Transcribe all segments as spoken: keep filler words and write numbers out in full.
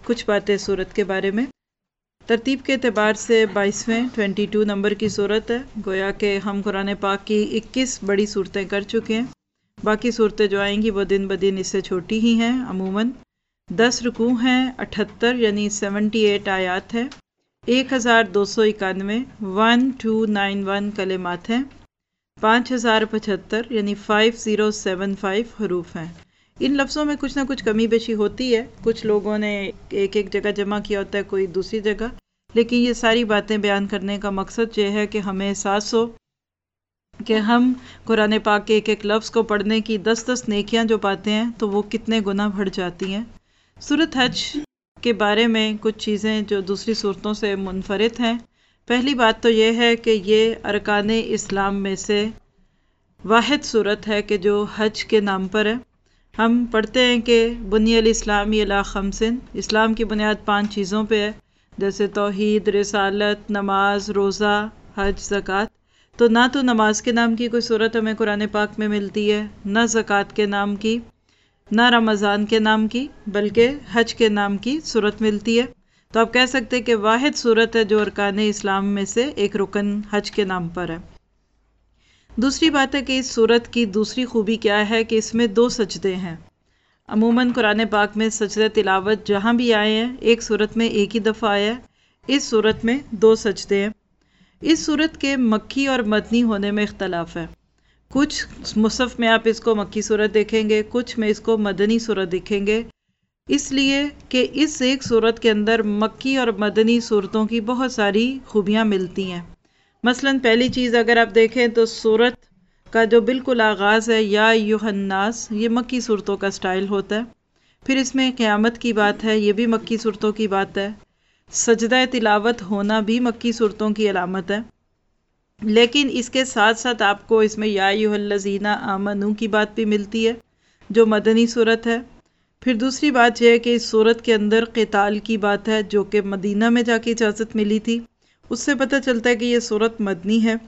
کچھ باتیں سورت کے بارے میں۔ ترتیب کے اعتبار سے بائیسویں ٹوینٹی ٹو نمبر کی سورت ہے، گویا کہ ہم قرآن پاک کی اکیس بڑی صورتیں کر چکے ہیں، باقی صورتیں جو آئیں گی وہ دن بدن اس سے چھوٹی ہی ہیں۔ عموماً دس رکوع ہیں، اٹھتر یعنی سیونٹی ایٹ آیات ہیں، ایک ہزار دو سو اکانوے ون ٹو نائن ون کلمات ہیں، پانچ ہزار پچہتر یعنی فائیو زیرو سیون فائیو حروف ہیں۔ ان لفظوں میں کچھ نہ کچھ کمی بیشی ہوتی ہے، کچھ لوگوں نے ایک ایک جگہ جمع کیا ہوتا ہے، کوئی دوسری جگہ، لیکن یہ ساری باتیں بیان کرنے کا مقصد یہ ہے کہ ہمیں احساس ہو کہ ہم قرآن پاک کے ایک ایک لفظ کو پڑھنے کی دس دس نیکیاں جو پاتے ہیں تو وہ کتنے گناہ بڑھ جاتی ہیں۔ سورۃ حج کے بارے میں کچھ چیزیں جو دوسری صورتوں سے منفرد ہیں۔ پہلی بات تو یہ ہے کہ یہ ارکان اسلام میں سے واحد صورت ہے کہ جو حج کے نام پر ہے۔ ہم پڑھتے ہیں کہ بنی الاسلام علی خمسن، اسلام کی بنیاد پانچ چیزوں پہ ہے، جیسے توحید، رسالت، نماز، روزہ، حج، زکوٰۃ۔ تو نہ تو نماز کے نام کی کوئی صورت ہمیں قرآن پاک میں ملتی ہے، نہ زکوٰۃ کے نام کی، نہ رمضان کے نام کی، بلکہ حج کے نام کی صورت ملتی ہے۔ تو آپ کہہ سکتے ہیں کہ واحد صورت ہے جو ارکان اسلام میں سے ایک رکن حج کے نام پر ہے۔ دوسری بات ہے کہ اس صورت کی دوسری خوبی کیا ہے کہ اس میں دو سجدے ہیں۔ عموماً قرآن پاک میں سجدہ تلاوت جہاں بھی آئے ہیں ایک صورت میں ایک ہی دفعہ آیا ہے، اس صورت میں دو سجدے ہیں۔ اس صورت کے مکی اور مدنی ہونے میں اختلاف ہے، کچھ مصحف میں آپ اس کو مکی صورت دیکھیں گے، کچھ میں اس کو مدنی صورت دیکھیں گے، اس لیے کہ اس ایک صورت کے اندر مکی اور مدنی صورتوں کی بہت ساری خوبیاں ملتی ہیں۔ مثلاً پہلی چیز اگر آپ دیکھیں تو صورت کا جو بالکل آغاز ہے یا ایھا الناس، یہ مکی صورتوں کا سٹائل ہوتا ہے۔ پھر اس میں قیامت کی بات ہے، یہ بھی مکی صورتوں کی بات ہے۔ سجدہ تلاوت ہونا بھی مکی صورتوں کی علامت ہے، لیکن اس کے ساتھ ساتھ آپ کو اس میں یا ایھا الذین آمنوا کی بات بھی ملتی ہے جو مدنی صورت ہے۔ پھر دوسری بات یہ ہے کہ اس صورت کے اندر قتال کی بات ہے جو کہ مدینہ میں جا کے اجازت ملی تھی، اس سے پتہ چلتا ہے کہ یہ صورت مدنی ہے۔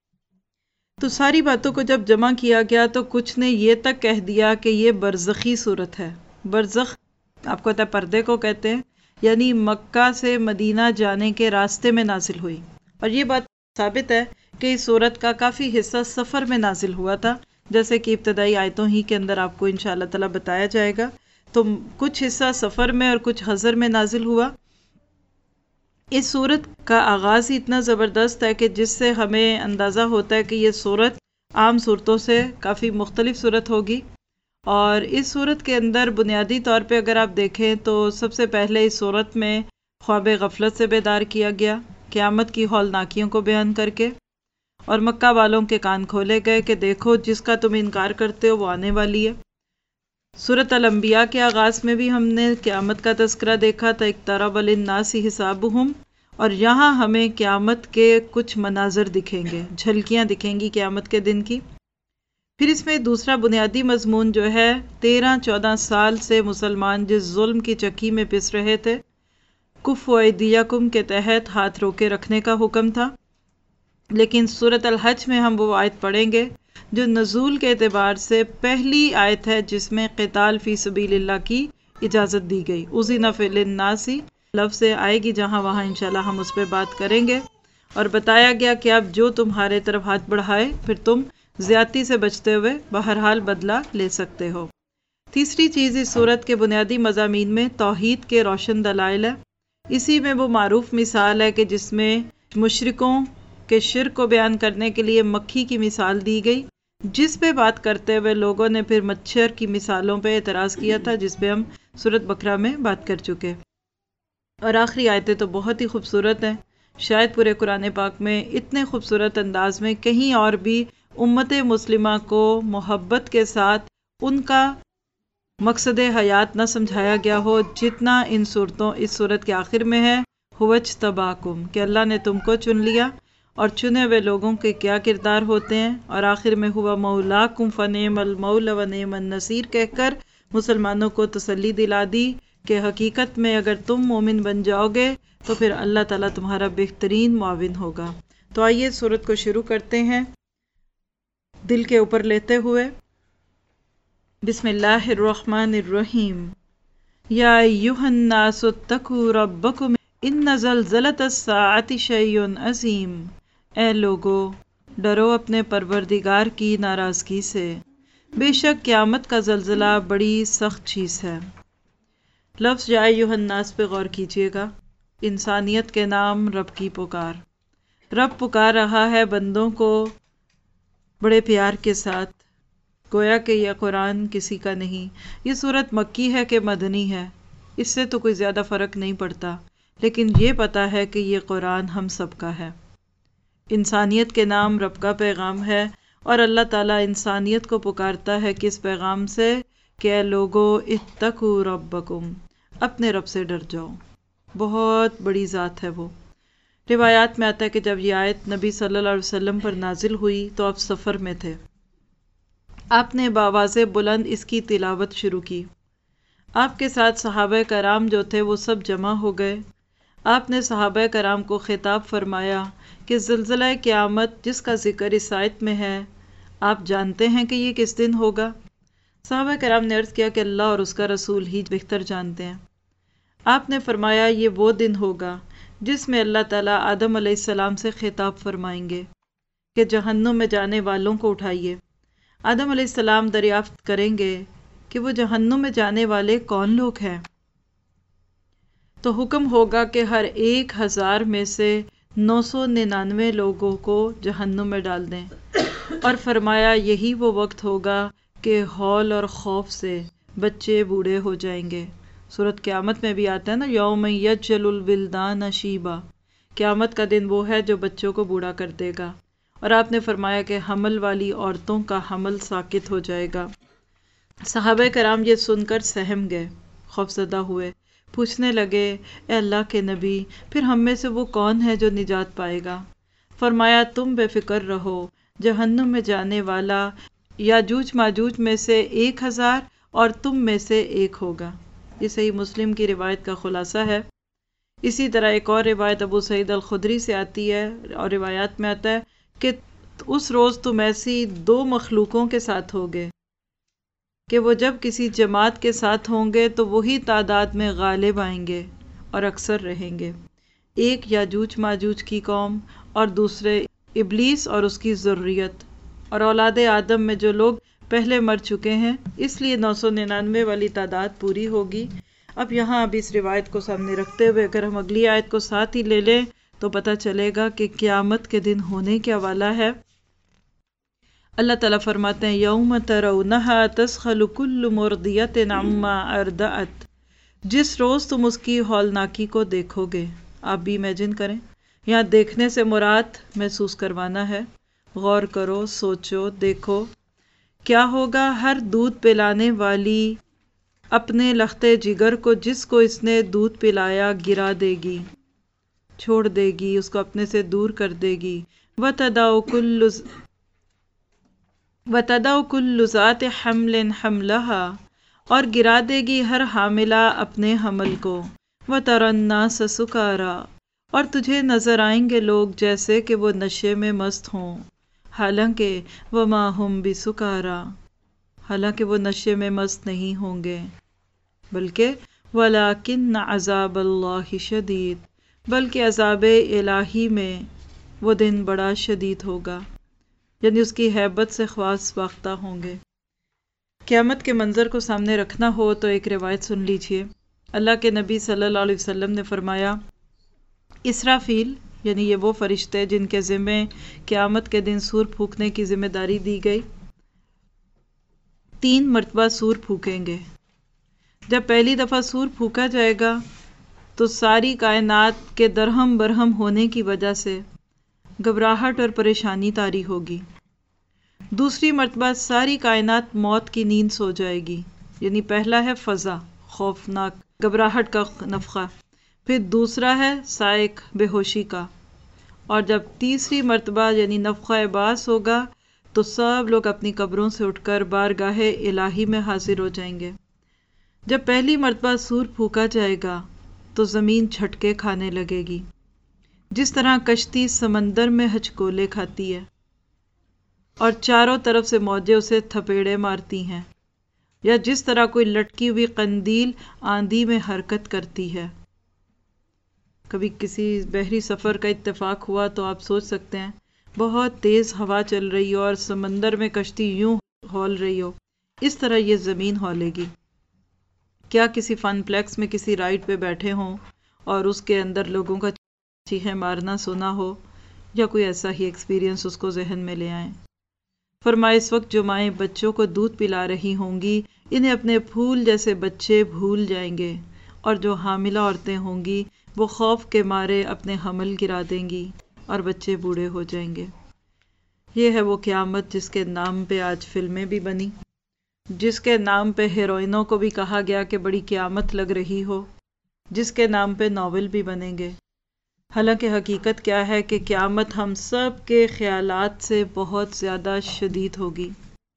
تو ساری باتوں کو جب جمع کیا گیا تو کچھ نے یہ تک کہہ دیا کہ یہ برزخی صورت ہے۔ برزخ آپ کو پتہ ہے پردے کو کہتے ہیں، یعنی مکہ سے مدینہ جانے کے راستے میں نازل ہوئی، اور یہ بات ثابت ہے کہ اس صورت کا کافی حصہ سفر میں نازل ہوا تھا، جیسے کہ ابتدائی آیتوں ہی کے اندر آپ کو انشاءاللہ تعالی بتایا جائے گا۔ تو کچھ حصہ سفر میں اور کچھ حضر میں نازل ہوا۔ اس صورت کا آغاز ہی اتنا زبردست ہے کہ جس سے ہمیں اندازہ ہوتا ہے کہ یہ صورت عام صورتوں سے کافی مختلف صورت ہوگی۔ اور اس صورت کے اندر بنیادی طور پہ اگر آپ دیکھیں تو سب سے پہلے اس صورت میں خواب غفلت سے بیدار کیا گیا، قیامت کی ہولناکیوں کو بیان کر کے، اور مکہ والوں کے کان کھولے گئے کہ دیکھو جس کا تم انکار کرتے ہو وہ آنے والی ہے۔ سورۃ الانبیاء کے آغاز میں بھی ہم نے قیامت کا تذکرہ دیکھا تھا، اقترب للناس حسابہم، اور یہاں ہمیں قیامت کے کچھ مناظر دکھیں گے، جھلکیاں دکھیں گی قیامت کے دن کی۔ پھر اس میں دوسرا بنیادی مضمون جو ہے، تیرہ چودہ سال سے مسلمان جس ظلم کی چکی میں پس رہے تھے، کفوا ایدیکم کے تحت ہاتھ روکے رکھنے کا حکم تھا۔ لیکن سورۃ الحج میں ہم وہ آیت پڑھیں گے جو نزول کے اعتبار سے پہلی آیت ہے جس میں قتال فی سبیل اللہ کی اجازت دی گئی۔ اذن فی للناس لفظ سے آئے گی جہاں وہاں انشاءاللہ ہم اس پہ بات کریں گے، اور بتایا گیا کہ اب جو تمہارے طرف ہاتھ بڑھائے پھر تم زیادتی سے بچتے ہوئے بہرحال بدلہ لے سکتے ہو۔ تیسری چیز اس صورت کے بنیادی مضامین میں توحید کے روشن دلائل ہے۔ اسی میں وہ معروف مثال ہے کہ جس میں مشرکوں کے شرک کو بیان کرنے کے لیے مکھی کی مثال دی گئی، جس پہ بات کرتے ہوئے لوگوں نے پھر مچھر کی مثالوں پہ اعتراض کیا تھا، جس پہ ہم سورۃ بقرہ میں بات کر چکے۔ اور آخری آیتیں تو بہت ہی خوبصورت ہیں، شاید پورے قرآن پاک میں اتنے خوبصورت انداز میں کہیں اور بھی امت مسلمہ کو محبت کے ساتھ ان کا مقصد حیات نہ سمجھایا گیا ہو جتنا ان صورتوں اس صورت کے آخر میں ہے، هو اجتباکم، کہ اللہ نے تم کو چن لیا، اور چنے ہوئے لوگوں کے کیا کردار ہوتے ہیں، اور آخر میں ہوا مولاکم فنعم المولا ونعم النصیر کہہ کر مسلمانوں کو تسلی دلا دی کہ حقیقت میں اگر تم مومن بن جاؤ گے تو پھر اللہ تعالیٰ تمہارا بہترین معاون ہوگا۔ تو آئیے سورت کو شروع کرتے ہیں دل کے اوپر لیتے ہوئے۔ بسم اللہ الرحمن الرحیم۔ یا ایھا الناس اتقوا ربکم ان زلزلۃ الساعۃ شیء عظیم، اے لوگو ڈرو اپنے پروردگار کی ناراضگی سے، بے شک قیامت کا زلزلہ بڑی سخت چیز ہے۔ لفظ یا ایھا الناس پہ غور کیجیے گا، انسانیت کے نام رب کی پکار، رب پکار رہا ہے بندوں کو بڑے پیار کے ساتھ، گویا کہ یہ قرآن کسی کا نہیں۔ یہ صورت مکی ہے کہ مدنی ہے، اس سے تو کوئی زیادہ فرق نہیں پڑتا، لیکن یہ پتہ ہے کہ یہ قرآن ہم سب کا ہے، انسانیت کے نام رب کا پیغام ہے، اور اللہ تعالیٰ انسانیت کو پکارتا ہے کس پیغام سے کہ اے لوگو اتقوا ربکم، اپنے رب سے ڈر جاؤ، بہت بڑی ذات ہے وہ۔ روایات میں آتا ہے کہ جب یہ آیت نبی صلی اللہ علیہ وسلم پر نازل ہوئی تو آپ سفر میں تھے، آپ نے بآواز بلند اس کی تلاوت شروع کی، آپ کے ساتھ صحابہ کرام جو تھے وہ سب جمع ہو گئے، آپ نے صحابہ کرام کو خطاب فرمایا کہ زلزلہ قیامت جس کا ذکر اس آیت میں ہے، آپ جانتے ہیں کہ یہ کس دن ہوگا؟ صحابہ کرام نے عرض کیا کہ اللہ اور اس کا رسول ہی بہتر جانتے ہیں۔ آپ نے فرمایا یہ وہ دن ہوگا جس میں اللہ تعالیٰ آدم علیہ السلام سے خطاب فرمائیں گے کہ جہنم میں جانے والوں کو اٹھائیے۔ آدم علیہ السلام دریافت کریں گے کہ وہ جہنم میں جانے والے کون لوگ ہیں، تو حکم ہوگا کہ ہر ایک ہزار میں سے نو سو ننانوے لوگوں کو جہنم میں ڈال دیں، اور فرمایا یہی وہ وقت ہوگا کہ ہول اور خوف سے بچے بوڑھے ہو جائیں گے۔ سورۃ قیامت میں بھی آتا ہے نا، یوم یجل الولدان شیبا، قیامت کا دن وہ ہے جو بچوں کو بوڑھا کر دے گا، اور آپ نے فرمایا کہ حمل والی عورتوں کا حمل ساقط ہو جائے گا۔ صحابہ کرام یہ سن کر سہم گئے، خوفزدہ ہوئے، پوچھنے لگے اے اللہ کے نبی پھر ہم میں سے وہ کون ہے جو نجات پائے گا؟ فرمایا تم بے فکر رہو، جہنم میں جانے والا یاجوج ماجوج میں سے ایک ہزار اور تم میں سے ایک ہوگا۔ یہ صحیح مسلم کی روایت کا خلاصہ ہے۔ اسی طرح ایک اور روایت ابو سعید الخدری سے آتی ہے، اور روایات میں آتا ہے کہ اس روز تم ایسی دو مخلوقوں کے ساتھ ہوگے کہ وہ جب کسی جماعت کے ساتھ ہوں گے تو وہی تعداد میں غالب آئیں گے اور اکثر رہیں گے، ایک یاجوج ماجوج کی قوم اور دوسرے ابلیس اور اس کی ذریت، اور اولاد آدم میں جو لوگ پہلے مر چکے ہیں، اس لیے نو سو ننانوے والی تعداد پوری ہوگی۔ اب یہاں اب اس روایت کو سامنے رکھتے ہوئے اگر ہم اگلی آیت کو ساتھ ہی لے لیں تو پتہ چلے گا کہ قیامت کے دن ہونے کیا والا ہے۔ اللہ تعالیٰ فرماتے ہیں یوم ترونہا تذہل کل مرضیۃ عما ارضعت، جس روز تم اس کی ہولناکی کو دیکھو گے۔ آپ بھی امیجن کریں، یہاں دیکھنے سے مراد محسوس کروانا ہے، غور کرو، سوچو، دیکھو کیا ہوگا۔ ہر دودھ پلانے والی اپنے لختے جگر کو جس کو اس نے دودھ پلایا گرا دے گی، چھوڑ دے گی، اس کو اپنے سے دور کر دے گی۔ وَتَدَعُ كُلُّ وَتَدَعُ كُلُّ ذَاتِ حَمْلٍ حَمْلَهَا، اور گرا دے گی ہر حاملہ اپنے حمل کو۔ وَتَرَى النَّاسَ سُكَارَىٰ، اور تجھے نظر آئیں گے لوگ جیسے کہ وہ نشے میں مست ہوں، حالانکہ وَمَا هُمْ بِسُكَارَىٰ، حالانکہ وہ نشے میں مست نہیں ہوں گے، بلکہ وَلَٰكِنَّ عَذَابَ اللَّهِ شَدِيدٌ، بلکہ عذاب الہی میں وہ دن بڑا شدید ہوگا، یعنی اس کی ہیبت سے خواص باختہ ہوں گے۔ قیامت کے منظر کو سامنے رکھنا ہو تو ایک روایت سن لیجئے۔ اللہ کے نبی صلی اللہ علیہ وسلم نے فرمایا اسرافیل، یعنی یہ وہ فرشتے جن کے ذمے قیامت کے دن سور پھونکنے کی ذمہ داری دی گئی، تین مرتبہ سور پھونکیں گے۔ جب پہلی دفعہ سور پھونکا جائے گا تو ساری کائنات کے درہم برہم ہونے کی وجہ سے گھبراہٹ اور پریشانی طاری ہوگی۔ دوسری مرتبہ ساری کائنات موت کی نیند سو جائے گی، یعنی پہلا ہے فضا، خوفناک گھبراہٹ کا نفخہ، پھر دوسرا ہے صائق، بے ہوشی کا، اور جب تیسری مرتبہ یعنی نفخہ بعث ہوگا تو سب لوگ اپنی قبروں سے اٹھ کر بارگاہ الہی میں حاضر ہو جائیں گے۔ جب پہلی مرتبہ سور پھونکا جائے گا تو زمین جھٹکے کھانے لگے گی، جس طرح کشتی سمندر میں ہچکولے کھاتی ہے اور چاروں طرف سے موجیں اسے تھپیڑے مارتی ہیں، یا جس طرح کوئی لٹکی ہوئی قندیل آندھی میں حرکت کرتی ہے۔ کبھی کسی بحری سفر کا اتفاق ہوا تو آپ سوچ سکتے ہیں بہت تیز ہوا چل رہی ہو اور سمندر میں کشتی یوں ہول رہی ہو، اس طرح یہ زمین ہولے گی۔ کیا کسی فن پلیکس میں کسی رائڈ پہ بیٹھے ہوں اور اس کے اندر لوگوں کا چیخیں مارنا سنا ہو، یا کوئی ایسا ہی ایکسپیرینس اس کو ذہن میں لے آئیں۔ فرمائے اس وقت جو مائیں بچوں کو دودھ پلا رہی ہوں گی انہیں اپنے پھول جیسے بچے بھول جائیں گے، اور جو حاملہ عورتیں ہوں گی وہ خوف کے مارے اپنے حمل گرا دیں گی اور بچے بوڑھے ہو جائیں گے۔ یہ ہے وہ قیامت جس کے نام پہ آج فلمیں بھی بنی، جس کے نام پہ ہیروئنوں کو بھی کہا گیا کہ بڑی قیامت لگ رہی ہو، جس کے نام پہ ناول بھی بنیں گے۔ حالانکہ حقیقت کیا ہے کہ قیامت ہم سب کے خیالات سے بہت زیادہ شدید ہوگی۔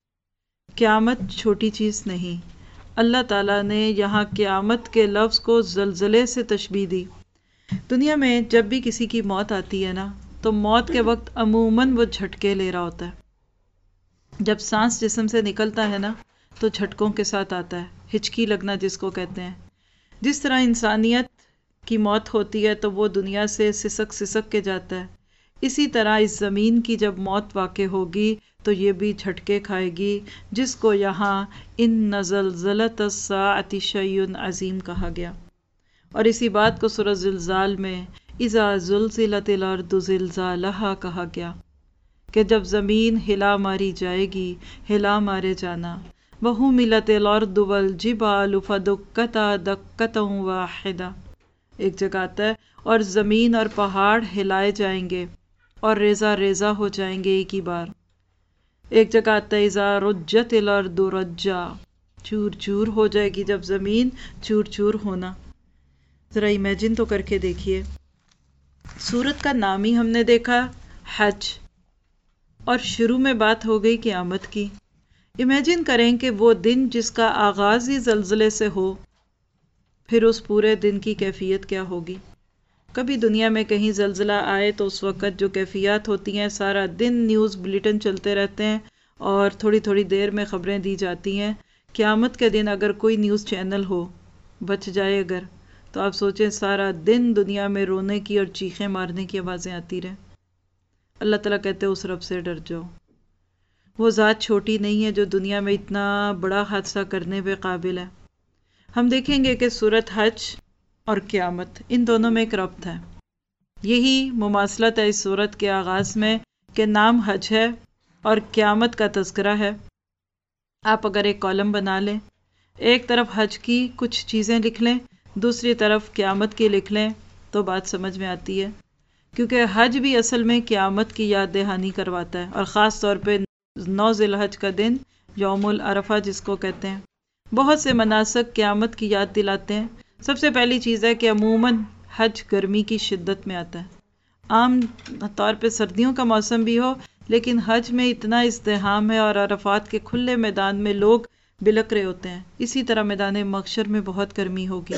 قیامت چھوٹی چیز نہیں۔ اللہ تعالیٰ نے یہاں قیامت کے لفظ کو زلزلے سے تشبیہ دی۔ دنیا میں جب بھی کسی کی موت آتی ہے نا تو موت کے وقت عموماً وہ جھٹکے لے رہا ہوتا ہے۔ جب سانس جسم سے نکلتا ہے نا تو جھٹکوں کے ساتھ آتا ہے، ہچکی لگنا جس کو کہتے ہیں۔ جس طرح انسانیت کی موت ہوتی ہے تو وہ دنیا سے سسک سسک کے جاتا ہے، اسی طرح اس زمین کی جب موت واقع ہوگی تو یہ بھی جھٹکے کھائے گی، جس کو یہاں ان زلزلۃ الساعۃ شیء عظیم کہا گیا۔ اور اسی بات کو سورہ زلزال میں اذا زلزلت الارض زلزالہا کہا گیا کہ جب زمین ہلا ماری جائے گی، ہلا مارے جانا۔ وحملت الارض والجبال فدکتا دکتا واحدہ، ایک جگہ آتا ہے اور زمین اور پہاڑ ہلائے جائیں گے اور ریزہ ریزہ ہو جائیں گے ایک ہی بار۔ ایک جگہ آتا ہے اذا رجت الارض رجا، چور چور ہو جائے گی جب زمین چور چور ہونا۔ ذرا امیجن تو کر کے دیکھیے، سورت کا نام ہی ہم نے دیکھا حج، اور شروع میں بات ہو گئی قیامت کی۔ امیجن کریں کہ وہ دن جس کا آغاز ہی زلزلے سے ہو، پھر اس پورے دن کی کیفیت کیا ہوگی۔ کبھی دنیا میں کہیں زلزلہ آئے تو اس وقت جو کیفیات ہوتی ہیں، سارا دن نیوز بلیٹن چلتے رہتے ہیں اور تھوڑی تھوڑی دیر میں خبریں دی جاتی ہیں۔ قیامت کے دن اگر کوئی نیوز چینل ہو، بچ جائے اگر، تو آپ سوچیں سارا دن دنیا میں رونے کی اور چیخیں مارنے کی آوازیں آتی رہیں۔ اللہ تعالیٰ کہتے ہیں اس رب سے ڈر جاؤ، وہ ذات چھوٹی نہیں ہے جو دنیا میں اتنا بڑا حادثہ کرنے پہ قابل ہے۔ ہم دیکھیں گے کہ سورت حج اور قیامت ان دونوں میں ایک ربط ہے۔ یہی مماثلت ہے اس سورت کے آغاز میں کہ نام حج ہے اور قیامت کا تذکرہ ہے۔ آپ اگر ایک کالم بنا لیں، ایک طرف حج کی کچھ چیزیں لکھ لیں، دوسری طرف قیامت کی لکھ لیں تو بات سمجھ میں آتی ہے، کیونکہ حج بھی اصل میں قیامت کی یاد دہانی کرواتا ہے، اور خاص طور پہ نو ذی الحج کا دن یوم العرفہ جس کو کہتے ہیں، بہت سے مناسک قیامت کی یاد دلاتے ہیں۔ سب سے پہلی چیز ہے کہ عموماً حج گرمی کی شدت میں آتا ہے۔ عام طور پہ سردیوں کا موسم بھی ہو، لیکن حج میں اتنا ازدحام ہے اور عرفات کے کھلے میدان میں لوگ بلک رہے ہوتے ہیں، اسی طرح میدان محشر میں بہت گرمی ہوگی۔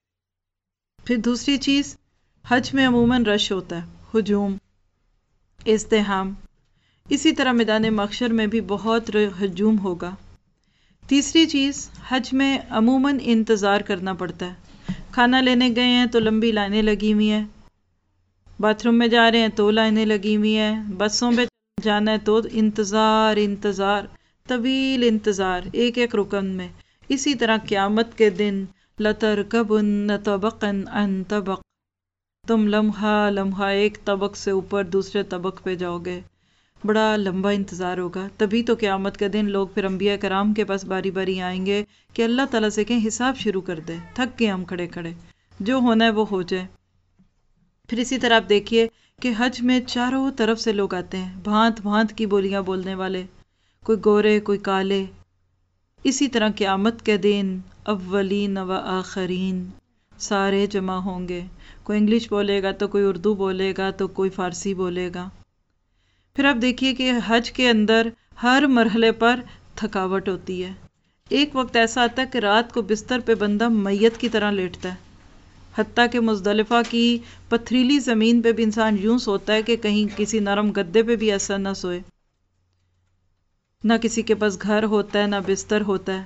پھر دوسری چیز، حج میں عموماً رش ہوتا ہے، ہجوم، ازدحام، اسی طرح میدان محشر میں بھی بہت ہجوم ہوگا۔ تیسری چیز، حج میں عموماً انتظار کرنا پڑتا ہے۔ کھانا لینے گئے ہیں تو لمبی لائنیں لگی ہوئی ہیں، باتھ روم میں جا رہے ہیں تو لائنیں لگی ہوئی ہیں، بسوں پہ جانا ہے تو انتظار انتظار طویل انتظار ایک ایک رکن میں۔ اسی طرح قیامت کے دن لَتَرْكَبُنَّ طَبَقًا عَنْ طَبَقٍ، تم لمحہ لمحہ ایک طبق سے اوپر دوسرے طبق پہ جاؤ گے، بڑا لمبا انتظار ہوگا۔ تبھی تو قیامت کے دن لوگ پھر انبیاء کرام کے پاس باری باری آئیں گے کہ اللہ تعالیٰ سے کہیں حساب شروع کر دے، تھک گئے ہم کھڑے کھڑے، جو ہونا ہے وہ ہو جائے۔ پھر اسی طرح آپ دیکھیے کہ حج میں چاروں طرف سے لوگ آتے ہیں، بھانت بھانت کی بولیاں بولنے والے، کوئی گورے کوئی کالے۔ اسی طرح قیامت کے دن اولین و آخرین سارے جمع ہوں گے، کوئی انگلش بولے گا تو کوئی اردو بولے گا تو کوئی فارسی بولے گا۔ پھر آپ دیکھیے کہ حج کے اندر ہر مرحلے پر تھکاوٹ ہوتی ہے۔ ایک وقت ایسا آتا ہے کہ رات کو بستر پہ بندہ میت کی طرح لیٹتا ہے، حتیٰ کہ مزدلفہ کی پتھریلی زمین پہ بھی انسان یوں سوتا ہے کہ کہیں کسی نرم گدے پہ بھی ایسا نہ سوئے۔ نہ کسی کے پاس گھر ہوتا ہے نہ بستر ہوتا ہے،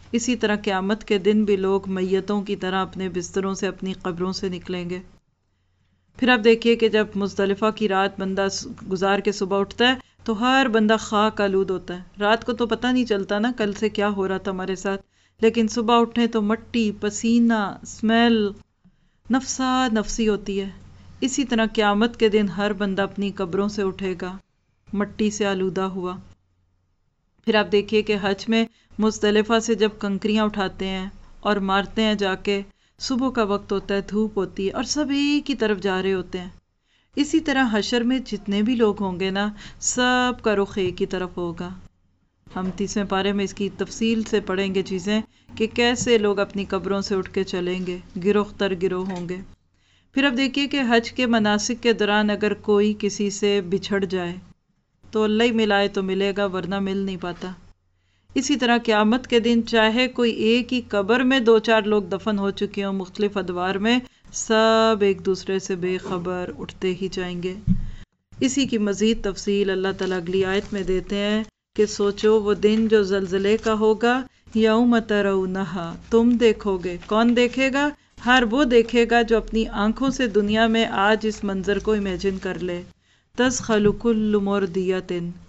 اسی طرح قیامت کے دن بھی لوگ میتوں کی طرح اپنے بستروں سے اپنی قبروں سے نکلیں گے۔ پھر آپ دیکھیے کہ جب مزدلفہ کی رات بندہ گزار کے صبح اٹھتا ہے تو ہر بندہ خاک آلود ہوتا ہے۔ رات کو تو پتہ نہیں چلتا نا کل سے کیا ہو رہا تھا ہمارے ساتھ، لیکن صبح اٹھیں تو مٹی، پسینہ، اسمیل نفسا نفسی ہوتی ہے۔ اسی طرح قیامت کے دن ہر بندہ اپنی قبروں سے اٹھے گا مٹی سے آلودہ ہوا۔ پھر آپ دیکھیے کہ حج میں مزدلفہ سے جب کنکریاں اٹھاتے ہیں اور مارتے ہیں جا کے، صبح کا وقت ہوتا ہے، دھوپ ہوتی ہے اور سب ایک کی طرف جا رہے ہوتے ہیں۔ اسی طرح حشر میں جتنے بھی لوگ ہوں گے نا، سب کا رخ ایک کی طرف ہوگا۔ ہم تیسویں پارے میں اس کی تفصیل سے پڑھیں گے چیزیں کہ کیسے لوگ اپنی قبروں سے اٹھ کے چلیں گے، گروہ تر گروہ ہوں گے۔ پھر اب دیکھیے کہ حج کے مناسک کے دوران اگر کوئی کسی سے بچھڑ جائے تو اللہ ہی ملائے تو ملے گا، ورنہ مل نہیں پاتا۔ اسی طرح قیامت کے دن چاہے کوئی ایک ہی قبر میں دو چار لوگ دفن ہو چکے ہوں مختلف ادوار میں، سب ایک دوسرے سے بے خبر اٹھتے ہی جائیں گے۔ اسی کی مزید تفصیل اللہ تعالیٰ اگلی آیت میں دیتے ہیں کہ سوچو وہ دن جو زلزلے کا ہوگا، یوم ترونہا، تم دیکھو گے۔ کون دیکھے گا؟ ہر وہ دیکھے گا جو اپنی آنکھوں سے دنیا میں آج اس منظر کو امیجن کر لے۔ تزخل کل مرضیۃ،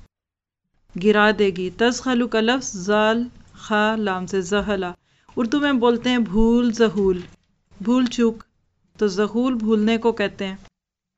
گرا دے گی۔ تزخل کا لفظ زال خا لام سے زحلا، اردو میں بولتے ہیں بھول ذہول، بھول چوک، تو ذہول بھولنے کو کہتے ہیں۔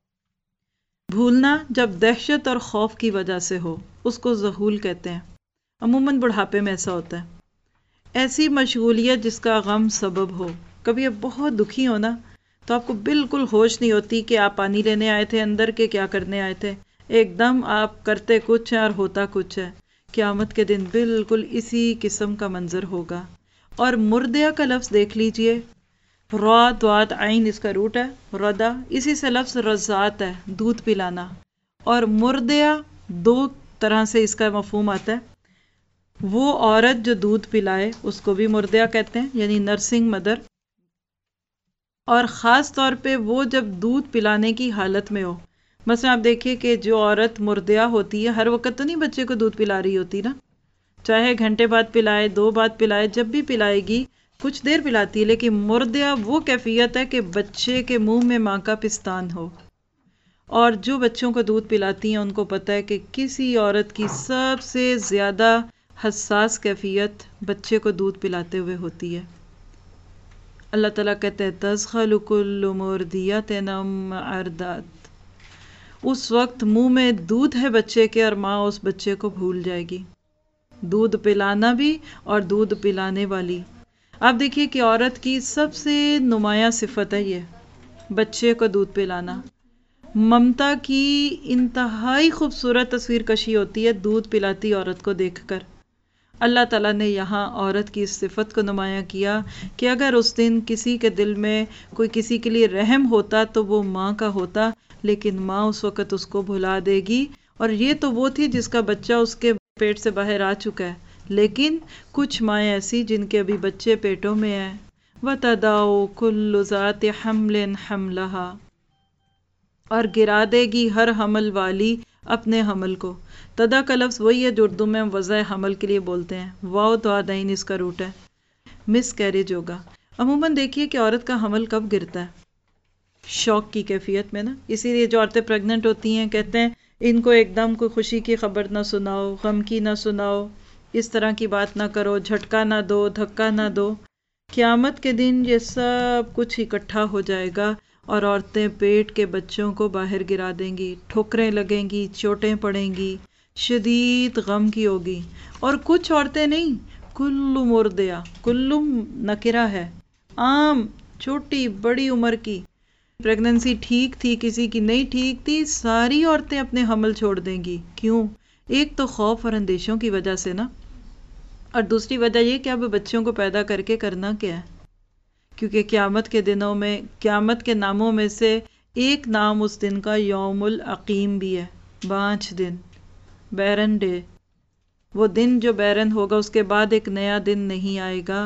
بھولنا جب دہشت اور خوف کی وجہ سے ہو اس کو ذہول کہتے ہیں۔ عموماً بڑھاپے میں ایسا ہوتا ہے۔ ایسی مشغولیت جس کا غم سبب ہو، کبھی آپ بہت دکھی ہو نا تو آپ کو بالکل ہوش نہیں ہوتی کہ آپ پانی لینے آئے تھے اندر کے کیا کرنے آئے تھے، ایک دم آپ کرتے کچھ ہے اور ہوتا کچھ ہے۔ قیامت کے دن بالکل اسی قسم کا منظر ہوگا۔ اور مردیا کا لفظ دیکھ لیجئے، را دوات عین اس کا روٹ ہے، ردا، اسی سے لفظ رضات ہے، دودھ پلانا۔ اور مردیا دو طرح سے اس کا مفہوم آتا ہے، وہ عورت جو دودھ پلائے اس کو بھی مردیا کہتے ہیں، یعنی نرسنگ مدر، اور خاص طور پہ وہ جب دودھ پلانے کی حالت میں ہو۔ مثلا آپ دیکھیے کہ جو عورت مردیا ہوتی ہے ہر وقت تو نہیں بچے کو دودھ پلا رہی ہوتی نا، چاہے گھنٹے بعد پلائے، دو بعد پلائے، جب بھی پلائے گی کچھ دیر پلاتی ہے، لیکن مردیا وہ کیفیت ہے کہ بچے کے منہ میں ماں کا پستان ہو۔ اور جو بچوں کو دودھ پلاتی ہیں ان کو پتہ ہے کہ کسی عورت کی سب سے زیادہ حساس کیفیت بچے کو دودھ پلاتے ہوئے ہوتی ہے۔ اللہ تعالیٰ کہتے ہیں تزخل کل مرضیۃ عما ارضعت، اس وقت منہ میں دودھ ہے بچے کے اور ماں اس بچے کو بھول جائے گی۔ دودھ پلانا بھی اور دودھ پلانے والی۔ آپ دیکھیے کہ عورت کی سب سے نمایاں صفت ہے یہ بچے کو دودھ پلانا۔ ممتا کی انتہائی خوبصورت تصویر کشی ہوتی ہے دودھ پلاتی عورت کو دیکھ کر۔ اللہ تعالیٰ نے یہاں عورت کی اس صفت کو نمایاں کیا کہ اگر اس دن کسی کے دل میں کوئی کسی کے لیے رحم ہوتا تو وہ ماں کا ہوتا، لیکن ماں اس وقت اس کو بھلا دے گی۔ اور یہ تو وہ تھی جس کا بچہ اس کے پیٹ سے باہر آ چکا ہے، لیکن کچھ مائیں ایسی جن کے ابھی بچے پیٹوں میں ہیں۔ وَتَدَعُ كُلُّ ذَاتِ حَمْلٍ حَمْلَهَا، اور گرا دے گی ہر حمل والی اپنے حمل کو۔ تدا کا لفظ وہی ہے جو اردو میں ہم وضع حمل کے لیے بولتے ہیں، واو تو آدین اس کا روٹ ہے، مس کیریج ہوگا۔ عموماً دیکھیے کہ عورت کا حمل کب گرتا ہے؟ شوق کی کیفیت میں نا، اسی لیے جو عورتیں پریگننٹ ہوتی ہیں کہتے ہیں ان کو ایک دم کوئی خوشی کی خبر نہ سناؤ، غم کی نہ سناؤ، اس طرح کی بات نہ کرو، جھٹکا نہ دو، دھکا نہ دو۔ قیامت کے دن یہ سب کچھ اکٹھا ہو جائے گا اور عورتیں پیٹ کے بچوں کو باہر گرا دیں گی، ٹھوکریں لگیں گی، چوٹیں پڑیں گی، شدید غم کی ہوگی۔ اور کچھ عورتیں نہیں، کل مردیا، کل نکرہ ہے، عام چھوٹی بڑی عمر کی، پریگننسی ٹھیک تھی کسی کی نہیں ٹھیک تھی، ساری عورتیں اپنے حمل چھوڑ دیں گی۔ کیوں؟ ایک تو خوف اور اندیشوں کی وجہ سے نا، اور دوسری وجہ یہ کہ اب بچوں کو پیدا کر کے کرنا کیا ہے، کیونکہ قیامت کے دنوں میں، قیامت کے ناموں میں سے ایک نام اس دن کا یوم العقیم بھی ہے، بانجھ دن، بیرن ڈے۔ وہ دن جو بیرن ہوگا اس کے بعد ایک نیا دن نہیں آئے گا۔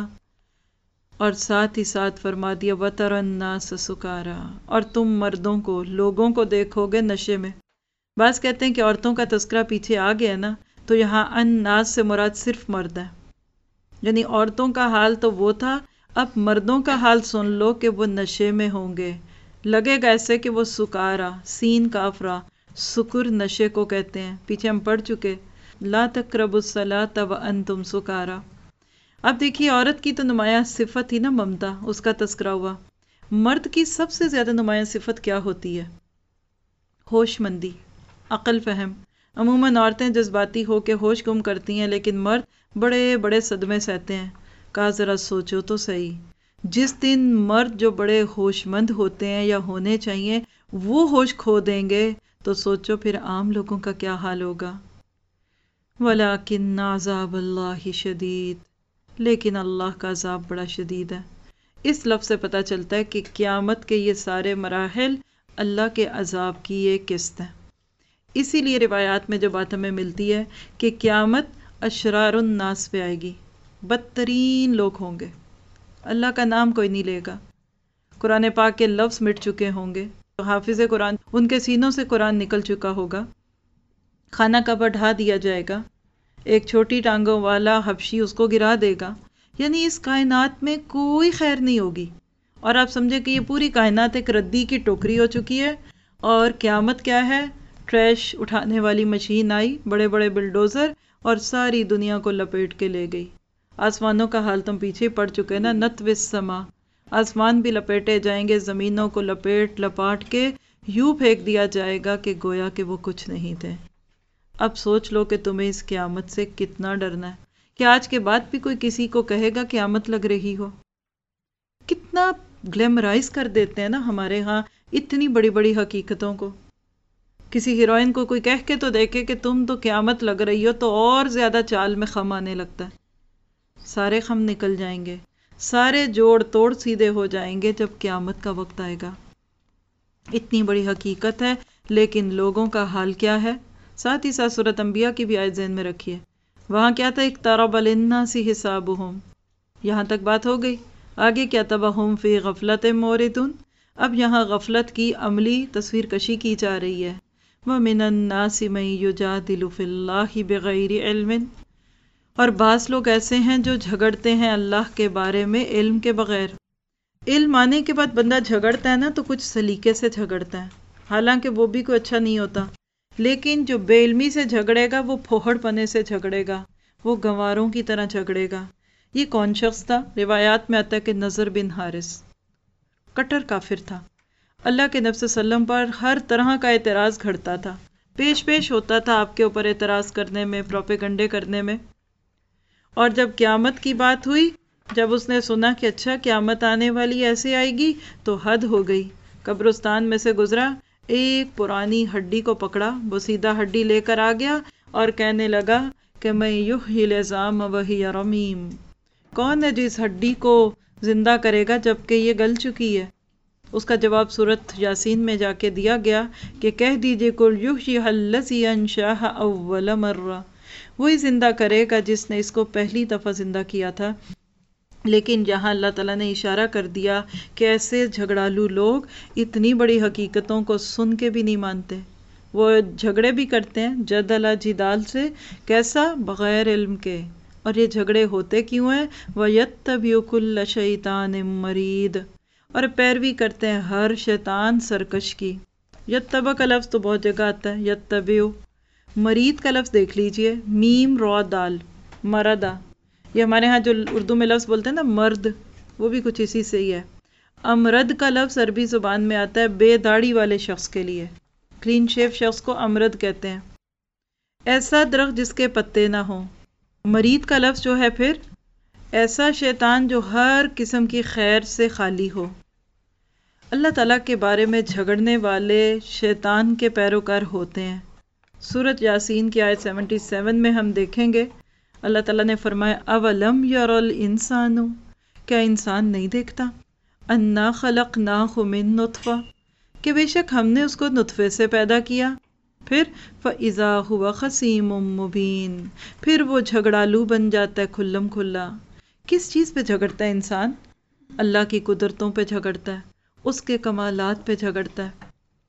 اور ساتھ ہی ساتھ فرما دیا وَتَرَى النَّاسَ سُكَارَىٰ، اور تم مردوں کو، لوگوں کو دیکھو گے نشے میں۔ بعض کہتے ہیں کہ عورتوں کا تذکرہ پیچھے آ گیا نا، تو یہاں الناس سے مراد صرف مرد ہے، یعنی عورتوں کا حال تو وہ تھا، اب مردوں کا حال سن لو کہ وہ نشے میں ہوں گے، لگے گا ایسے کہ وہ سکارا، سین کافرا، سکر نشے کو کہتے ہیں، پیچھے ہم پڑھ چکے، لا تقربوا الصلاۃ وانتم سکارا۔ اب دیکھیے عورت کی تو نمایاں صفت تھی نا ممتا، اس کا تذکرہ ہوا۔ مرد کی سب سے زیادہ نمایاں صفت کیا ہوتی ہے؟ ہوش مندی، عقل فہم۔ عموماً عورتیں جذباتی ہو کے ہوش گم کرتی ہیں، لیکن مرد بڑے بڑے صدمے سہتے ہیں۔ کہا ذرا سوچو تو صحیح، جس دن مرد جو بڑے ہوش مند ہوتے ہیں یا ہونے چاہیے وہ ہوش کھو دیں گے تو سوچو پھر عام لوگوں کا کیا حال ہوگا۔ وَلَكِنَّ عَذَابَ اللَّهِ شَدِيدٌ، لیکن اللہ کا عذاب بڑا شدید ہے۔ اس لفظ سے پتہ چلتا ہے کہ قیامت کے یہ سارے مراحل اللہ کے عذاب کی ایک قسط ہے۔ اسی لیے روایات میں جو بات ہمیں ملتی ہے کہ قیامت اشرار الناس پہ آئے گی، بدترین لوگ ہوں گے، اللہ کا نام کوئی نہیں لے گا، قرآن پاک کے لفظ مٹ چکے ہوں گے، حافظ قرآن ان کے سینوں سے قرآن نکل چکا ہوگا، خانہ کعبہ ڈھا دیا جائے گا، ایک چھوٹی ٹانگوں والا حبشی اس کو گرا دے گا، یعنی اس کائنات میں کوئی خیر نہیں ہوگی۔ اور آپ سمجھے کہ یہ پوری کائنات ایک ردی کی ٹوکری ہو چکی ہے، اور قیامت کیا ہے؟ ٹریش اٹھانے والی مشین آئی، بڑے بڑے بلڈوزر، اور ساری دنیا کو لپیٹ کے لے گئی۔ آسمانوں کا حال تم پیچھے پڑ چکے نا، نطو السما، آسمان بھی لپیٹے جائیں گے، زمینوں کو لپیٹ لپاٹ کے یوں پھینک دیا جائے گا کہ گویا کہ وہ کچھ نہیں تھے۔ اب سوچ لو کہ تمہیں اس قیامت سے کتنا ڈرنا ہے، کہ آج کے بعد بھی کوئی کسی کو کہے گا قیامت لگ رہی ہو؟ کتنا گلیمرائز کر دیتے ہیں نا ہمارے ہاں اتنی بڑی بڑی حقیقتوں کو۔ کسی ہیروئن کو کوئی کہہ کے تو دیکھے کہ تم تو قیامت لگ رہی ہو، تو اور زیادہ چال میں خم آنے لگتا ہے۔ سارے خم نکل جائیں گے، سارے جوڑ توڑ سیدھے ہو جائیں گے جب قیامت کا وقت آئے گا۔ اتنی بڑی حقیقت ہے، لیکن لوگوں کا حال کیا ہے؟ ساتھ ہی ساتھ سورۃ انبیاء کی بھی آیت ذہن میں رکھیے، وہاں کیا تھا؟ اقترب للناس حسابهم، یہاں تک بات ہو گئی۔ آگے کیا تھا؟ وہم فی غفلت معرضون، اب یہاں غفلت کی عملی تصویر کشی کی جا رہی ہے۔ وَمِنَ النَّاسِ مَن يُجَادِلُ فِي اللَّهِ بِغَيْرِ عِلْمٍ، اور بعض لوگ ایسے ہیں جو جھگڑتے ہیں اللہ کے بارے میں علم کے بغیر۔ علم آنے کے بعد بندہ جھگڑتا ہے نا تو کچھ سلیقے سے جھگڑتا ہے، حالانکہ وہ بھی کوئی اچھا نہیں ہوتا، لیکن جو بے علمی سے جھگڑے گا وہ پھوہڑ پنے سے جھگڑے گا، وہ گنواروں کی طرح جھگڑے گا۔ یہ کون شخص تھا؟ روایات میں آتا ہے کہ نضر بن حارث، کٹر کافر تھا، اللہ کے نبی صلی اللہ علیہ وسلم پر ہر طرح کا اعتراض گھڑتا تھا، پیش پیش ہوتا تھا آپ کے اوپر اعتراض کرنے میں، پروپیگنڈے کرنے میں۔ اور جب قیامت کی بات ہوئی، جب اس نے سنا کہ اچھا قیامت آنے والی ایسے آئے گی، تو حد ہو گئی۔ قبرستان میں سے گزرا، ایک پرانی ہڈی کو پکڑا، وہ سیدھا ہڈی لے کر آ گیا اور کہنے لگا کہ میں یحیی العظام وہی رمیم، کون ہے جو اس ہڈی کو زندہ کرے گا جبکہ یہ گل چکی ہے؟ اس کا جواب سورۃ یاسین میں جا کے دیا گیا کہ کہہ دیجئے قل یحییھا الذی انشاھا اول مرہ، وہی زندہ کرے گا جس نے اس کو پہلی دفعہ زندہ کیا تھا۔ لیکن جہاں اللہ تعالیٰ نے اشارہ کر دیا کہ ایسے جھگڑالو لوگ اتنی بڑی حقیقتوں کو سن کے بھی نہیں مانتے، وہ جھگڑے بھی کرتے ہیں جدل جدال سے، کیسا؟ بغیر علم کے۔ اور یہ جھگڑے ہوتے کیوں ہیں؟ وَيَتَّبِعُ كُلَّ شَيْطَانٍ مَرِيدٍ، اور پیروی کرتے ہیں ہر شیطان سرکش کی۔ یتبع کا لفظ تو بہت جگہ آتا ہے، یتبع۔ مرید کا لفظ دیکھ لیجئے، میم را دال، مردا، یہ ہمارے ہاں جو اردو میں لفظ بولتے ہیں نا مرد، وہ بھی کچھ اسی سے ہی ہے۔ امرد کا لفظ عربی زبان میں آتا ہے بے داڑھی والے شخص کے لیے، کلین شیو شخص کو امرد کہتے ہیں، ایسا درخت جس کے پتے نہ ہوں۔ مرید کا لفظ جو ہے پھر ایسا شیطان جو ہر قسم کی خیر سے خالی ہو۔ اللہ تعالیٰ کے بارے میں جھگڑنے والے شیطان کے پیروکار ہوتے ہیں۔ سورۃ یاسین کی آیت سیونٹی سیون میں ہم دیکھیں گے اللہ تعالیٰ نے فرمایا اولم یر الانسان، کیا انسان نہیں دیکھتا، انا خلقناہ من نطفہ، کہ بے شک ہم نے اس کو نطفے سے پیدا کیا، پھر فاذا هو خصیم مبین، پھر وہ جھگڑالو بن جاتا ہے کھلم کھلا۔ کس چیز پہ جھگڑتا ہے انسان؟ اللہ کی قدرتوں پہ جھگڑتا ہے، اس کے کمالات پہ جھگڑتا ہے،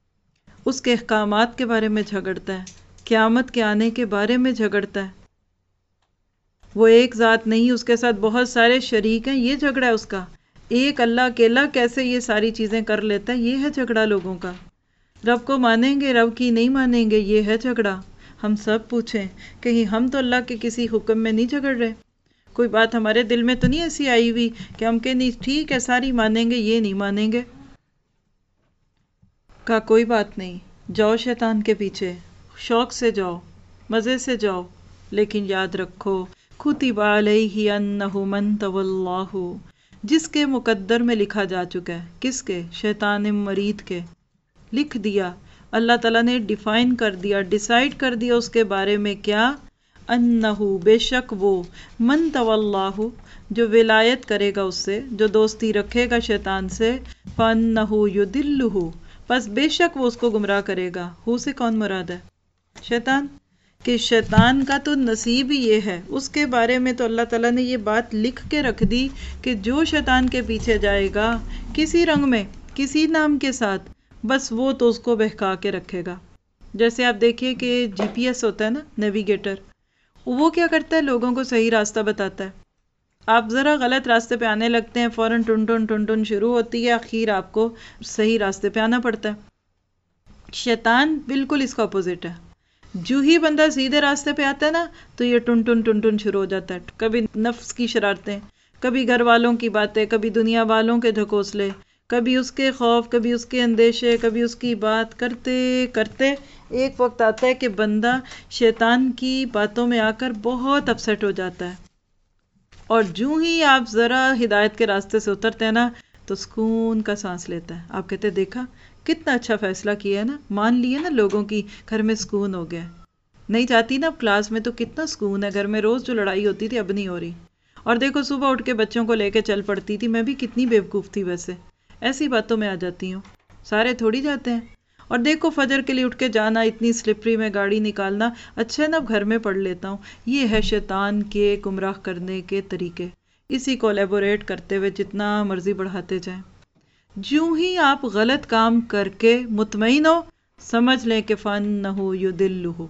اس کے احکامات کے بارے میں جھگڑتا ہے، قیامت کے آنے کے بارے میں جھگڑتا ہے۔ وہ ایک ذات نہیں، اس کے ساتھ بہت سارے شریک ہیں، یہ جھگڑا ہے اس کا۔ ایک اللہ اکیلا کیسے یہ ساری چیزیں کر لیتا ہے، یہ ہے جھگڑا لوگوں کا۔ رب کو مانیں گے، رب کی نہیں مانیں گے، یہ ہے جھگڑا۔ ہم سب پوچھیں، کہیں ہم تو اللہ کے کسی حکم میں نہیں جھگڑ رہے؟ کوئی بات ہمارے دل میں تو نہیں ایسی آئی ہوئی کہ ہم کہ نہیں ٹھیک ہے ساری مانیں گے، یہ نہیں مانیں گے؟ کہا کوئی بات نہیں، جاؤ شیطان کے پیچھے، شوق سے جاؤ، مزے سے جاؤ، لیکن یاد رکھو کتب علیہ انہ من تولاہ، جس کے مقدر میں لکھا جا چکا ہے، کس کے؟ شیطان مرید کے، لکھ دیا اللہ تعالیٰ نے، ڈیفائن کر دیا، ڈیسائیڈ کر دیا اس کے بارے میں کیا؟ انہو بے شک وہ، من تولاہ جو ولایت کرے گا اس سے، جو دوستی رکھے گا شیطان سے، فانہو یضلہ پس بے شک وہ اس کو گمراہ کرے گا۔ ہو سے کون مراد ہے؟ شیطان، کہ شیطان کا تو نصیب ہی یہ ہے، اس کے بارے میں تو اللہ تعالیٰ نے یہ بات لکھ کے رکھ دی کہ جو شیطان کے پیچھے جائے گا کسی رنگ میں، کسی نام کے ساتھ، بس وہ تو اس کو بہکا کے رکھے گا۔ جیسے آپ دیکھیے کہ جی پی ایس ہوتا ہے نا، نیویگیٹر، وہ کیا کرتا ہے؟ لوگوں کو صحیح راستہ بتاتا ہے۔ آپ ذرا غلط راستے پہ آنے لگتے ہیں، فوراً ٹن ٹن ٹن ٹن شروع ہوتی ہے، آخر آپ کو صحیح راستے پہ آنا پڑتا ہے۔ شیطان بالکل اس کا اپوزٹ ہے، جو ہی بندہ سیدھے راستے پہ آتا ہے نا تو یہ ٹن ٹن ٹن ٹن شروع ہو جاتا ہے، کبھی نفس کی شرارتیں، کبھی گھر والوں کی باتیں، کبھی دنیا والوں کے ڈھکوسلے، کبھی اس کے خوف، کبھی اس کے اندیشے، کبھی اس کی بات کرتے کرتے ایک وقت آتا ہے کہ بندہ شیطان کی باتوں میں آ کر بہت اپسیٹ ہو جاتا ہے، اور جو ہی آپ ذرا ہدایت کے راستے سے اترتے ہیں نا تو سکون کا سانس لیتا ہے۔ آپ کہتے ہیں دیکھا کتنا اچھا فیصلہ کیا ہے نا، مان لیے نا لوگوں کی، گھر میں سکون ہو گیا۔ نہیں جاتی نا اب کلاس میں تو کتنا سکون ہے، گھر میں روز جو لڑائی ہوتی تھی اب نہیں ہو رہی۔ اور دیکھو صبح اٹھ کے بچوں کو لے کے چل پڑتی تھی، میں بھی کتنی بیوقوف تھی ویسے، ایسی باتوں میں آ جاتی ہوں، سارے تھوڑی جاتے ہیں۔ اور دیکھو فجر کے لیے اٹھ کے جانا، اتنی سلپری میں گاڑی نکالنا، اچھا ہے نا اب گھر میں پڑھ لیتا ہوں۔ یہ ہے شیطان کے گمراہ کرنے کے طریقے، اسی کو الیبوریٹ کرتے ہوئے جتنا مرضی بڑھاتے جائیں۔ جو ہی آپ غلط کام کر کے مطمئن ہو، سمجھ لیں کہ فَإِنَّهُ يُضِلُّهُ،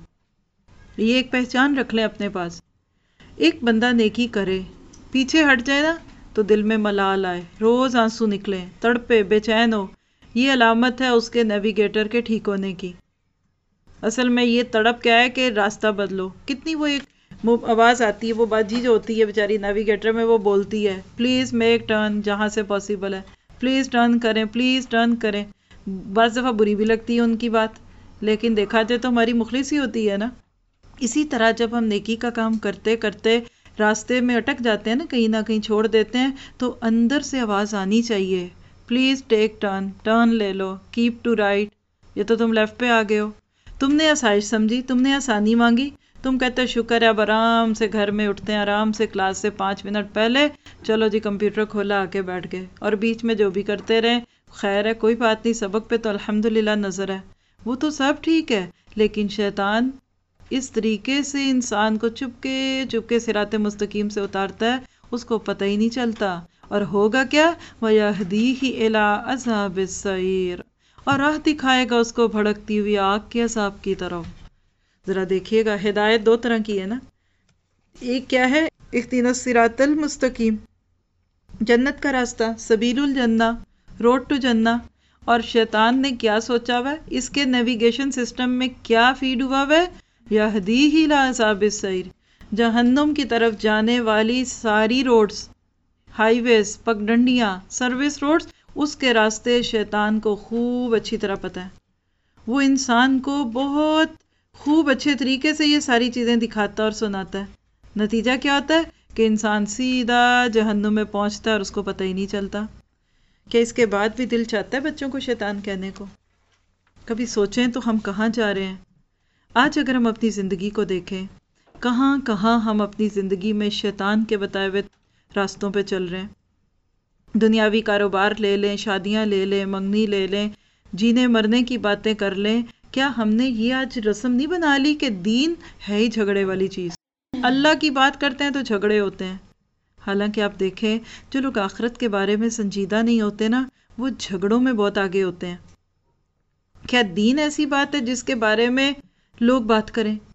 یہ ایک پہچان رکھ لیں اپنے پاس۔ ایک بندہ نیکی کرے، پیچھے ہٹ جائے نا تو دل میں ملال آئے، روز آنسو نکلیں، تڑپے، بے چین ہو، یہ علامت ہے اس کے نیویگیٹر کے ٹھیک ہونے کی۔ اصل میں یہ تڑپ کیا ہے کہ راستہ بدلو۔ کتنی وہ ایک آواز آتی ہے، وہ باجی جو ہوتی ہے بیچاری نیویگیٹر میں، وہ بولتی ہے پلیز میک ٹرن جہاں سے پاسبل ہے، پلیز ٹرن کریں، پلیز ٹرن کریں۔ بعض دفعہ بری بھی لگتی ہے ان کی بات، لیکن دیکھا جائے تو ہماری مخلص ہی ہوتی ہے نا۔ اسی طرح جب ہم نیکی کا کام کرتے کرتے راستے میں اٹک جاتے ہیں نا، کہیں نہ کہیں چھوڑ دیتے ہیں، تو اندر سے آواز آنی چاہیے پلیز ٹیک ٹرن، ٹرن لے لو، کیپ ٹو رائٹ، یہ تو تم لیفٹ پہ آ گئے ہو، تم نے آسائش سمجھی، تم نے آسانی مانگی، تم کہتے شکر ہے اب آرام سے گھر میں اٹھتے ہیں، آرام سے کلاس سے پانچ منٹ پہلے چلو جی کمپیوٹر کھولا آ کے بیٹھ گئے، اور بیچ میں جو بھی کرتے رہے خیر ہے، کوئی بات نہیں، سبق پہ تو الحمدللہ نظر ہے، وہ تو سب ٹھیک ہے۔ لیکن شیطان اس طریقے سے انسان کو چپکے چپکے صراط مستقیم سے اتارتا ہے، اس کو پتہ ہی نہیں چلتا، اور ہوگا کیا؟ وَيَهْدِيهِ إِلَىٰ عَذَابِ السَّعِيرِ، اور راہ دکھائے گا اس کو بھڑکتی ہوئی آگ کے عذاب کی طرف۔ ذرا دیکھیے گا ہدایت دو طرح کی ہے نا، ایک کیا ہے؟ اهْدِنَا الصِّرَاطَ الْمُسْتَقِيمَ، جنت کا راستہ، سبیل الجنہ، روڈ ٹو جنہ۔ اور شیطان نے کیا سوچا ہوا ہے؟ اس کے نیویگیشن سسٹم میں کیا فیڈ ہوا ہوا ہے؟ یہدیہ الی عذاب السعیر، جہنم کی طرف جانے والی ساری روڈز، ہائی ویز، پگڈنڈیاں، سروس روڈز، اس کے راستے شیطان کو خوب اچھی طرح پتہ ہے۔ وہ انسان کو بہت خوب اچھے طریقے سے یہ ساری چیزیں دکھاتا اور سناتا ہے۔ نتیجہ کیا ہوتا ہے کہ انسان سیدھا جہنم میں پہنچتا ہے اور اس کو پتہ ہی نہیں چلتا۔ کہ اس کے بعد بھی دل چاہتا ہے بچوں کو شیطان کہنے کو؟ کبھی سوچیں تو ہم کہاں جا رہے ہیں؟ آج اگر ہم اپنی زندگی کو دیکھیں، کہاں کہاں ہم اپنی زندگی میں شیطان کے بتائے ہوئے راستوں پہ چل رہے ہیں۔ دنیاوی کاروبار لے لیں، شادیاں لے لیں، منگنی لے لیں، جینے مرنے کی باتیں کر لیں، کیا ہم نے یہ آج رسم نہیں بنا لی کہ دین ہے ہی جھگڑے والی چیز؟ اللہ کی بات کرتے ہیں تو جھگڑے ہوتے ہیں۔ حالانکہ آپ دیکھیں جو لوگ آخرت کے بارے میں سنجیدہ نہیں ہوتے نا، وہ جھگڑوں میں بہت آگے ہوتے ہیں۔ کیا دین ایسی بات ہے جس کے بارے میں لوگ بات کریں؟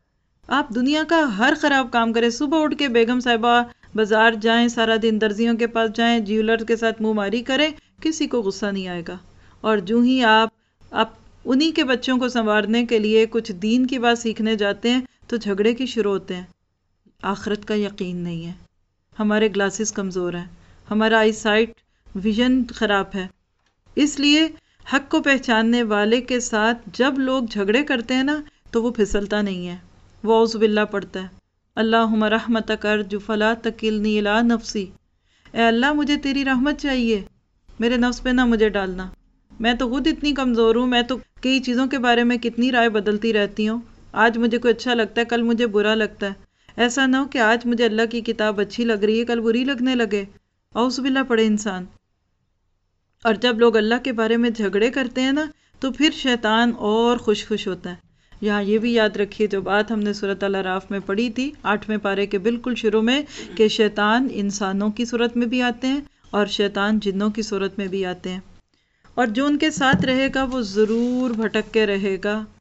آپ دنیا کا ہر خراب کام کریں، صبح اٹھ کے بیگم صاحبہ بازار جائیں، سارا دن درزیوں کے پاس جائیں، جیولر کے ساتھ منہ ماری کریں، کسی کو غصہ نہیں آئے گا۔ اور جو ہی آپ آپ انہی کے بچوں کو سنوارنے کے لیے کچھ دین کی بات سیکھنے جاتے ہیں تو جھگڑے کی شروع ہوتے ہیں۔ آخرت کا یقین نہیں ہے، ہمارے گلاسز کمزور ہیں، ہمارا آئی سائٹ ویژن خراب ہے، اس لیے حق کو پہچاننے والے کے ساتھ جب لوگ جھگڑے کرتے ہیں نا تو وہ پھسلتا نہیں ہے، وہ اعوذ باللہ پڑھتا ہے، اللہم رحمتک ارجو فلا تکلنی الی نفسی، اے اللہ مجھے تیری رحمت چاہیے، میرے نفس پہ نہ مجھے ڈالنا، میں تو خود اتنی کمزور ہوں، میں تو کئی چیزوں کے بارے میں کتنی رائے بدلتی رہتی ہوں، آج مجھے کوئی اچھا لگتا ہے کل مجھے برا لگتا ہے، ایسا نہ ہو کہ آج مجھے اللہ کی کتاب اچھی لگ رہی ہے کل بری لگنے لگے، اعوذ باللہ پڑھے انسان۔ اور جب لوگ اللہ کے بارے میں جھگڑے کرتے ہیں نا تو پھر شیطان اور خوش خوش ہوتا ہے۔ یہاں یہ بھی یاد رکھیے جو بات ہم نے سورۃ الاعراف میں پڑھی تھی آٹھویں پارے کے بالکل شروع میں، کہ شیطان انسانوں کی صورت میں بھی آتے ہیں اور شیطان جنوں کی صورت میں بھی آتے ہیں، اور جو ان کے ساتھ رہے گا وہ ضرور بھٹک کے رہے گا۔